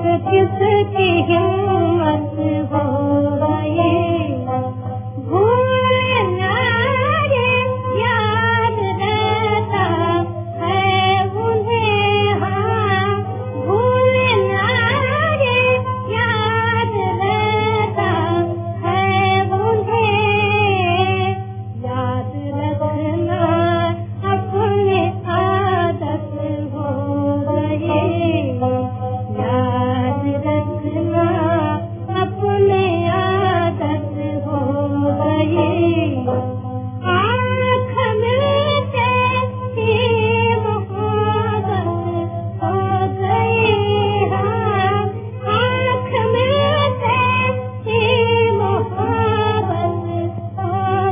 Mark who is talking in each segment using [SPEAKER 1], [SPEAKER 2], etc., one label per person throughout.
[SPEAKER 1] किसकी हिम्मत हो गई भूलना ये याद रहता है उन्हें हाँ भूलना ये याद रहता है उन्हें याद रखना अपनी आदत हो गई याद रखना अपनी आदत हो गई आँख मिलते ही मोहब्बत हो गई हाँ आँख मिलते ही मोहब्बत हो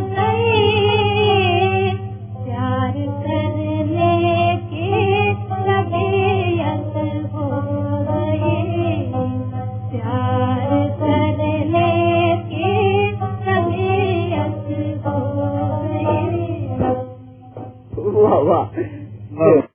[SPEAKER 1] गई प्यार करने की तबीयत हो गई प्यार करने की तबीयत हो गई
[SPEAKER 2] वाह वाह